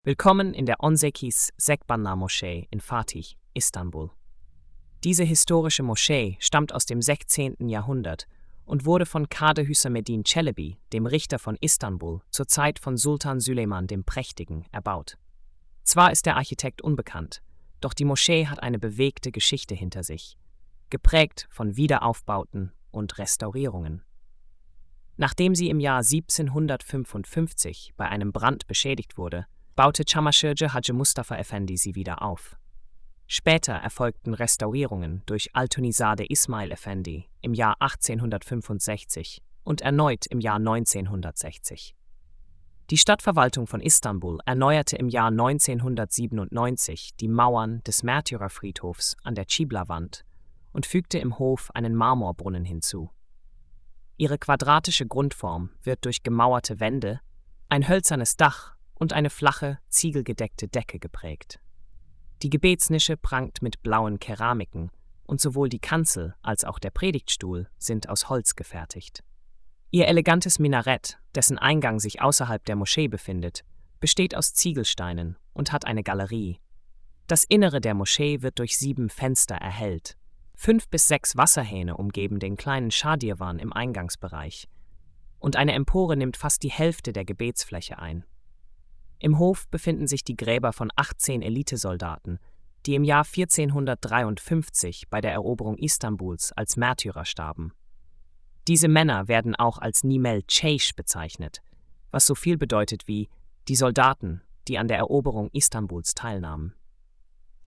Willkommen in der 18 Sekbanlar Moschee in Fatih, Istanbul. Diese historische Moschee stammt aus dem 16. Jahrhundert und wurde von Kadı Hüsamettin Çelebi, dem Richter von Istanbul, zur Zeit von Sultan Süleyman dem Prächtigen erbaut. Zwar ist der Architekt unbekannt, doch die Moschee hat eine bewegte Geschichte hinter sich, geprägt von Wiederaufbauten und Restaurierungen. Nachdem sie im Jahr 1755 bei einem Brand beschädigt wurde, baute Çamaşırcı Hacı Mustafa Efendi sie wieder auf. Später erfolgten Restaurierungen durch Altunizade Ismail Efendi im Jahr 1865 und erneut im Jahr 1960. Die Stadtverwaltung von Istanbul erneuerte im Jahr 1997 die Mauern des Märtyrerfriedhofs an der Qibla-Wand und fügte im Hof einen Marmorbrunnen hinzu. Ihre quadratische Grundform wird durch gemauerte Wände, ein hölzernes Dach und eine flache, ziegelgedeckte Decke geprägt. Die Gebetsnische prangt mit blauen Keramiken und sowohl die Kanzel als auch der Predigtstuhl sind aus Holz gefertigt. Ihr elegantes Minarett, dessen Eingang sich außerhalb der Moschee befindet, besteht aus Ziegelsteinen und hat eine Galerie. Das Innere der Moschee wird durch 7 Fenster erhellt. 5 bis 6 Wasserhähne umgeben den kleinen Schahdirwan im Eingangsbereich und eine Empore nimmt fast die Hälfte der Gebetsfläche ein. Im Hof befinden sich die Gräber von 18 Elitesoldaten, die im Jahr 1453 bei der Eroberung Istanbuls als Märtyrer starben. Diese Männer werden auch als Nimel Çeyiş bezeichnet, was so viel bedeutet wie die Soldaten, die an der Eroberung Istanbuls teilnahmen.